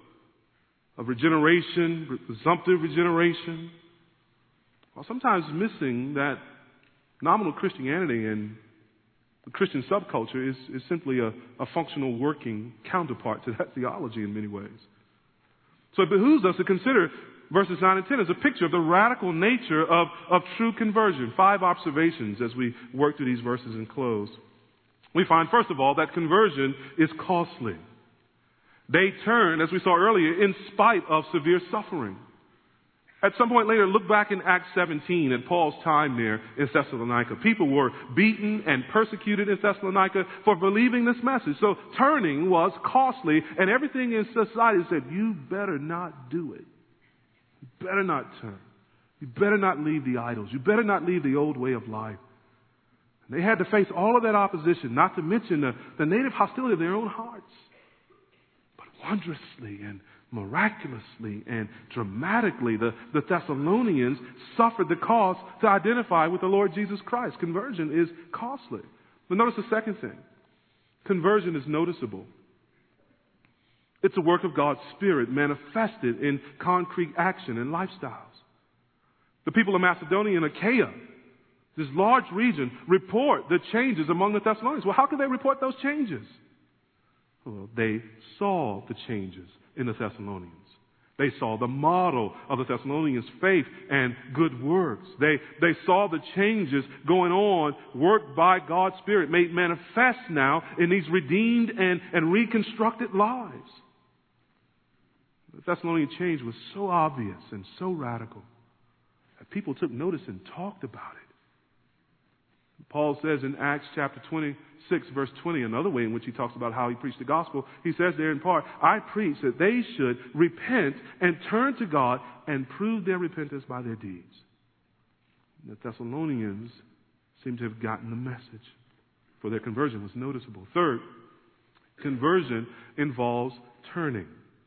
Speaker 1: of regeneration, presumptive regeneration, while sometimes missing that nominal Christianity and the Christian subculture is simply a functional working counterpart to that theology in many ways. So it behooves us to consider verses 9 and 10 is a picture of the radical nature of true conversion. 5 observations as we work through these verses and close. We find, first of all, that conversion is costly. They turn, as we saw earlier, in spite of severe suffering. At some point later, look back in Acts 17 at Paul's time there in Thessalonica. People were beaten and persecuted in Thessalonica for believing this message. So turning was costly, and everything in society said, you better not do it. You better not turn. You better not leave the idols. You better not leave the old way of life. And they had to face all of that opposition, not to mention the native hostility of their own hearts. But wondrously and miraculously and dramatically, the Thessalonians suffered the cost to identify with the Lord Jesus Christ. Conversion is costly. But notice the second thing. Conversion is noticeable. It's a work of God's Spirit manifested in concrete action and lifestyles. The people of Macedonia and Achaia, this large region, report the changes among the Thessalonians. Well, how can they report those changes? Well, they saw the changes in the Thessalonians. They saw the model of the Thessalonians' faith and good works. They saw the changes going on, worked by God's Spirit, made manifest now in these redeemed and reconstructed lives. The Thessalonian change was so obvious and so radical that people took notice and talked about it. Paul says in Acts chapter 26, verse 20, another way in which he talks about how he preached the gospel, he says there in part, I preach that they should repent and turn to God and prove their repentance by their deeds. The Thessalonians seem to have gotten the message, for their conversion was noticeable. Third, conversion involves turning.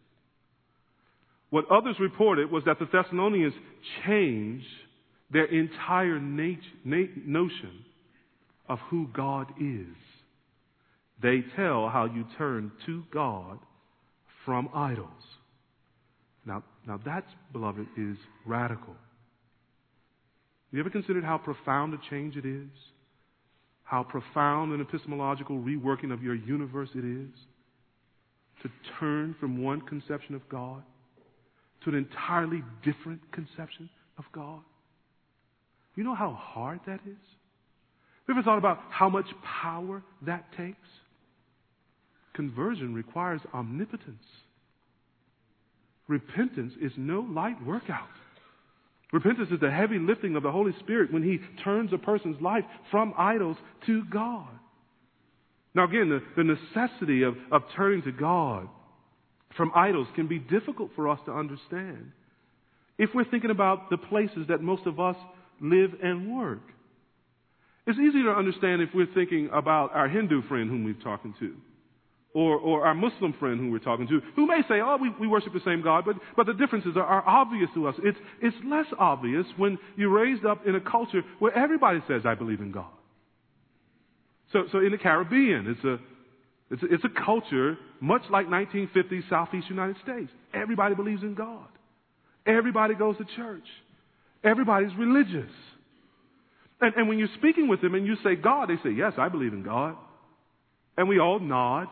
Speaker 1: What others reported was that the Thessalonians changed their entire notion of who God is. They tell how you turn to God from idols. Now that, beloved, is radical. You ever considered how profound a change it is? How profound an epistemological reworking of your universe it is? To turn from one conception of God to an entirely different conception of God. You know how hard that is? Have you ever thought about how much power that takes? Conversion requires omnipotence. Repentance is no light workout. Repentance is the heavy lifting of the Holy Spirit when He turns a person's life from idols to God. Now again, the necessity of turning to God from idols can be difficult for us to understand if we're thinking about the places that most of us live and work. It's easier to understand if we're thinking about our Hindu friend whom we're talking to, or our Muslim friend whom we're talking to, who may say, oh, we worship the same God, but the differences are obvious to us. It's less obvious when you're raised up in a culture where everybody says, I believe in God. So in the Caribbean, it's a culture much like 1950s Southeast United States. Everybody believes in God. Everybody goes to church. Everybody's religious. And when you're speaking with them and you say God, they say, yes, I believe in God. And we all nod.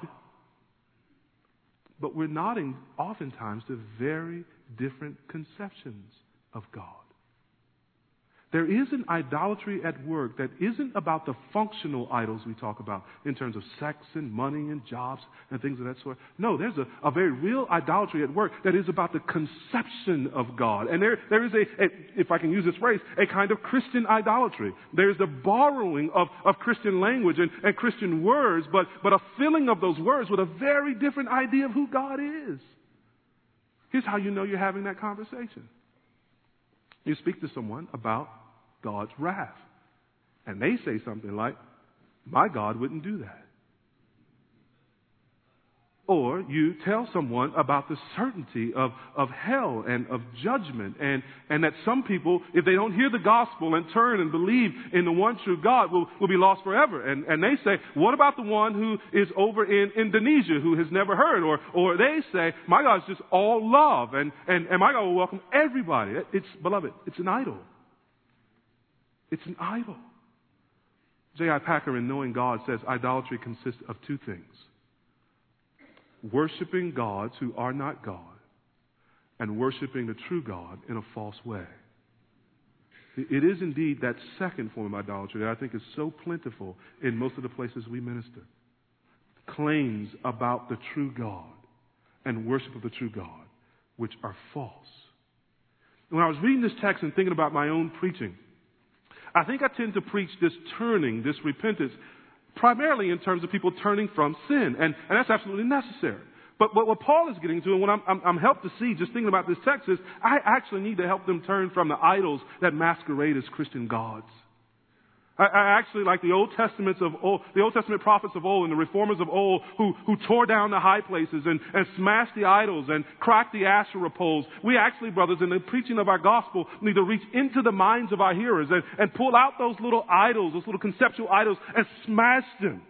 Speaker 1: But we're nodding oftentimes to very different conceptions of God. There is an idolatry at work that isn't about the functional idols we talk about in terms of sex and money and jobs and things of that sort. No, there's a very real idolatry at work that is about the conception of God. And there is if I can use this phrase, a kind of Christian idolatry. There's the borrowing of Christian language and Christian words, but a filling of those words with a very different idea of who God is. Here's how you know you're having that conversation. You speak to someone about God's wrath. And they say something like, my God wouldn't do that. Or you tell someone about the certainty of hell and of judgment and that some people, if they don't hear the gospel and turn and believe in the one true God, will be lost forever. And they say, what about the one who is over in Indonesia who has never heard? Or they say, my God's just all love and my God will welcome everybody. Beloved, it's an idol. It's an idol. J.I. Packer in Knowing God says idolatry consists of two things. Worshipping gods who are not God and worshiping the true God in a false way. It is indeed that second form of idolatry that I think is so plentiful in most of the places we minister. Claims about the true God and worship of the true God, which are false. When I was reading this text and thinking about my own preaching, I think I tend to preach this turning, this repentance, primarily in terms of people turning from sin. And that's absolutely necessary. But what Paul is getting to, and what I'm helped to see just thinking about this text is, I actually need to help them turn from the idols that masquerade as Christian gods. I actually like the Old Testament prophets of old and the reformers of old who tore down the high places and smashed the idols and cracked the Asherah poles. We actually, brothers, in the preaching of our gospel, need to reach into the minds of our hearers and pull out those little idols, those little conceptual idols, and smash them.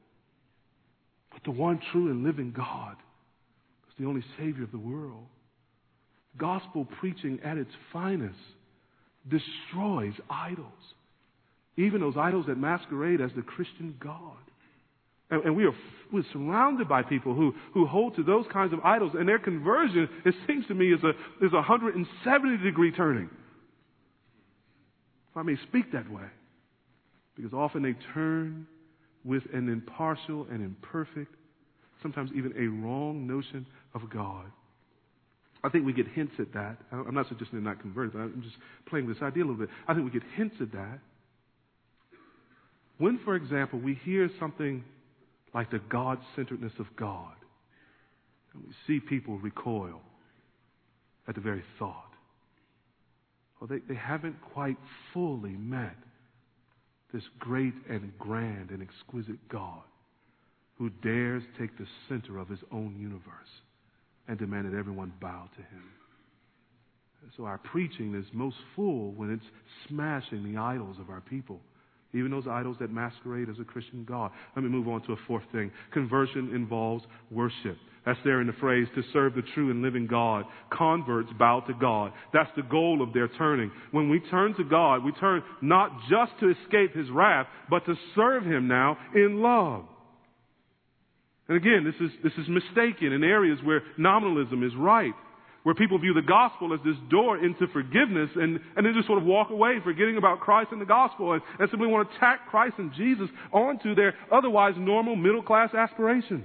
Speaker 1: But the one true and living God is the only Savior of the world. Gospel preaching at its finest destroys idols. Even those idols that masquerade as the Christian God. And we're surrounded by people who hold to those kinds of idols, and their conversion, it seems to me, is a 170-degree turning. If I may speak that way. Because often they turn with an impartial and imperfect, sometimes even a wrong notion of God. I think we get hints at that. I'm not suggesting they're not converted, but I'm just playing with this idea a little bit. I think we get hints at that. When, for example, we hear something like the God-centeredness of God, and we see people recoil at the very thought, well, they haven't quite fully met this great and grand and exquisite God who dares take the center of his own universe and demand that everyone bow to him. And so our preaching is most full when it's smashing the idols of our people, even those idols that masquerade as a Christian God. Let me move on to a fourth thing. Conversion involves worship. That's there in the phrase, to serve the true and living God. Converts bow to God. That's the goal of their turning. When we turn to God, we turn not just to escape his wrath, but to serve him now in love. And again, this is mistaken in areas where nominalism is right, where people view the gospel as this door into forgiveness and then just sort of walk away, forgetting about Christ and the gospel, and simply want to tack Christ and Jesus onto their otherwise normal middle-class aspirations.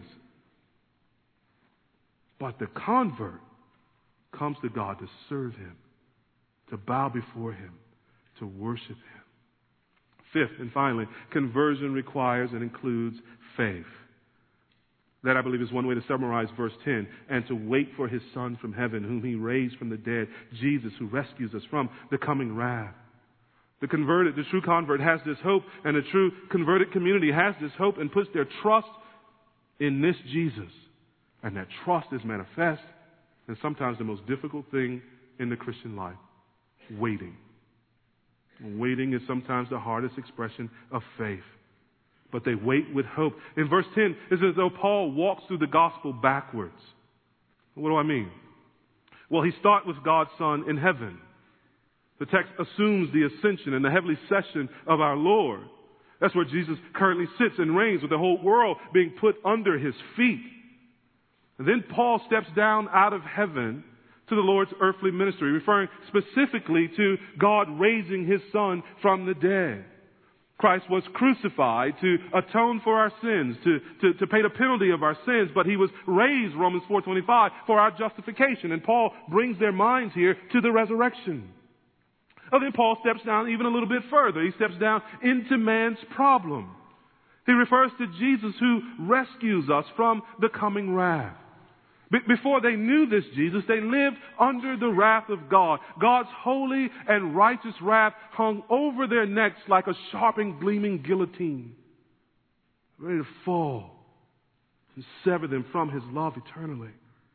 Speaker 1: But the convert comes to God to serve him, to bow before him, to worship him. Fifth and finally, conversion requires and includes faith. That, I believe, is one way to summarize verse 10. And to wait for his Son from heaven, whom he raised from the dead, Jesus, who rescues us from the coming wrath. The true convert has this hope, and the true converted community has this hope and puts their trust in this Jesus. And that trust is manifest in sometimes the most difficult thing in the Christian life, waiting. Waiting is sometimes the hardest expression of faith. But they wait with hope. In verse 10, it's as though Paul walks through the gospel backwards. What do I mean? Well, he starts with God's Son in heaven. The text assumes the ascension and the heavenly session of our Lord. That's where Jesus currently sits and reigns, with the whole world being put under his feet. And then Paul steps down out of heaven to the Lord's earthly ministry, referring specifically to God raising his Son from the dead. Christ was crucified to atone for our sins, to pay the penalty of our sins, but he was raised, Romans 4:25, for our justification. And Paul brings their minds here to the resurrection. And then Paul steps down even a little bit further. He steps down into man's problem. He refers to Jesus who rescues us from the coming wrath. Before they knew this Jesus, they lived under the wrath of God. God's holy and righteous wrath hung over their necks like a sharp and gleaming guillotine, ready to fall and sever them from his love eternally.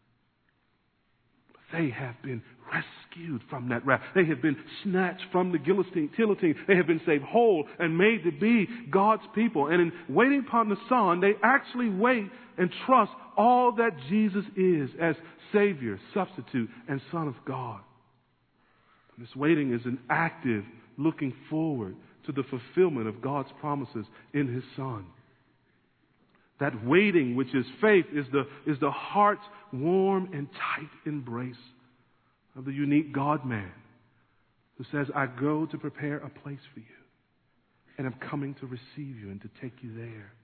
Speaker 1: But they have been rescued from that wrath. They have been snatched from the guillotine. They have been saved whole and made to be God's people. And in waiting upon the Son, they actually wait and trust all that Jesus is as Savior, substitute, and Son of God. And this waiting is an active looking forward to the fulfillment of God's promises in his Son. That waiting, which is faith, is the heart's warm and tight embrace of the unique God-man who says, I go to prepare a place for you, and I'm coming to receive you and to take you there.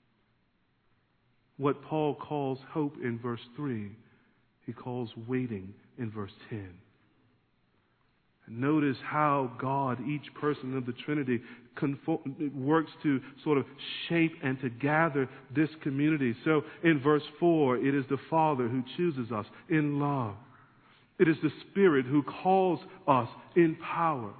Speaker 1: What Paul calls hope in verse 3, he calls waiting in verse 10. And notice how God, each person of the Trinity, works to sort of shape and to gather this community. So in verse 4, it is the Father who chooses us in love. It is the Spirit who calls us in power.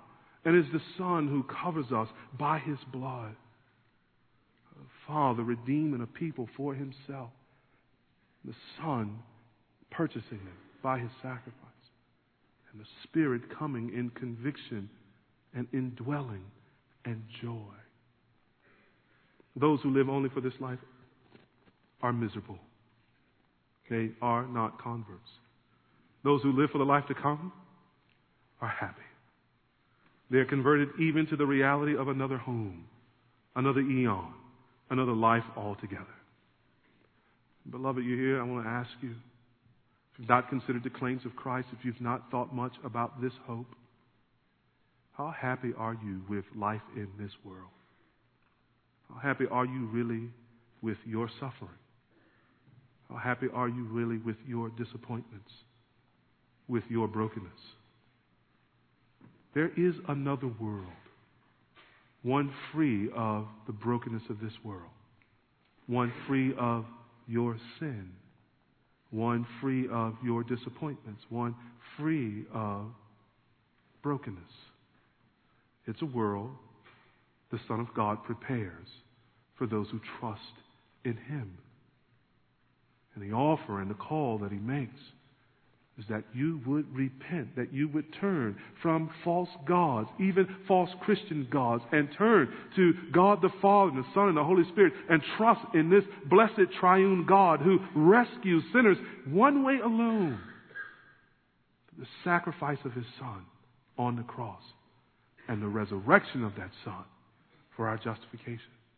Speaker 1: and is the Son who covers us by his blood. Father redeeming a people for himself. The Son purchasing them by his sacrifice. And the Spirit coming in conviction and indwelling and joy. Those who live only for this life are miserable. They are not converts. Those who live for the life to come are happy. They are converted even to the reality of another home, another eon, another life altogether. Beloved, you're here. I want to ask you, if you've not considered the claims of Christ, if you've not thought much about this hope, how happy are you with life in this world? How happy are you really with your suffering? How happy are you really with your disappointments, with your brokenness? There is another world, one free of the brokenness of this world, one free of your sin, one free of your disappointments, one free of brokenness. It's a world the Son of God prepares for those who trust in him. And the offer and the call that he makes is that you would repent, that you would turn from false gods, even false Christian gods, and turn to God the Father and the Son and the Holy Spirit and trust in this blessed triune God who rescues sinners one way alone, the sacrifice of his Son on the cross and the resurrection of that Son for our justification.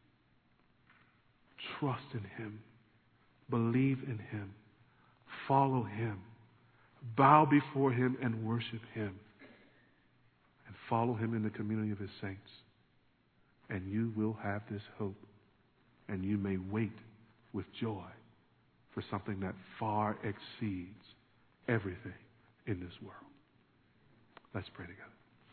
Speaker 1: Trust in him. Believe in him. Follow him. Bow before him and worship him. And follow him in the community of his saints. And you will have this hope. And you may wait with joy for something that far exceeds everything in this world. Let's pray together.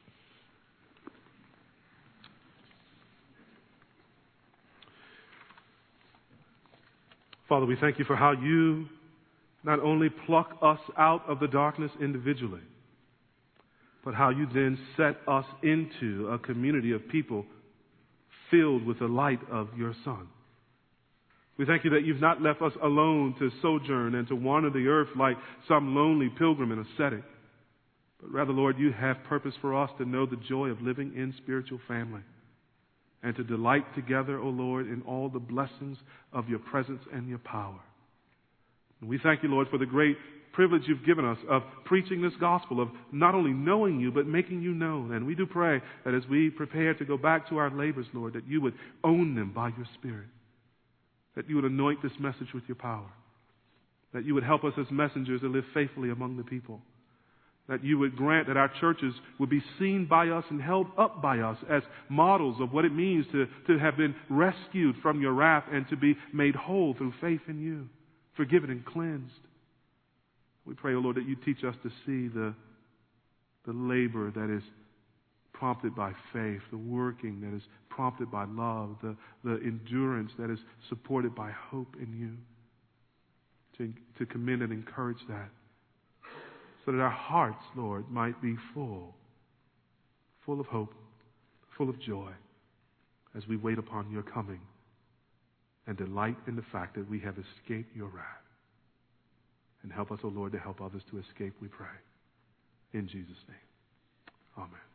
Speaker 1: Father, we thank you for how you not only pluck us out of the darkness individually, but how you then set us into a community of people filled with the light of your Son. We thank you that you've not left us alone to sojourn and to wander the earth like some lonely pilgrim and ascetic, but rather, Lord, you have purpose for us to know the joy of living in spiritual family and to delight together, O Lord, in all the blessings of your presence and your power. And we thank you, Lord, for the great privilege you've given us of preaching this gospel, of not only knowing you, but making you known. And we do pray that as we prepare to go back to our labors, Lord, that you would own them by your Spirit, that you would anoint this message with your power, that you would help us as messengers to live faithfully among the people, that you would grant that our churches would be seen by us and held up by us as models of what it means to have been rescued from your wrath and to be made whole through faith in you, forgiven and cleansed. We pray, O Lord, that you teach us to see the labor that is prompted by faith, the working that is prompted by love, the endurance that is supported by hope in you, to commend and encourage that, so that our hearts, Lord, might be full of hope, full of joy, as we wait upon your coming and delight in the fact that we have escaped your wrath. And help us, O Lord, to help others to escape, we pray. In Jesus' name, amen.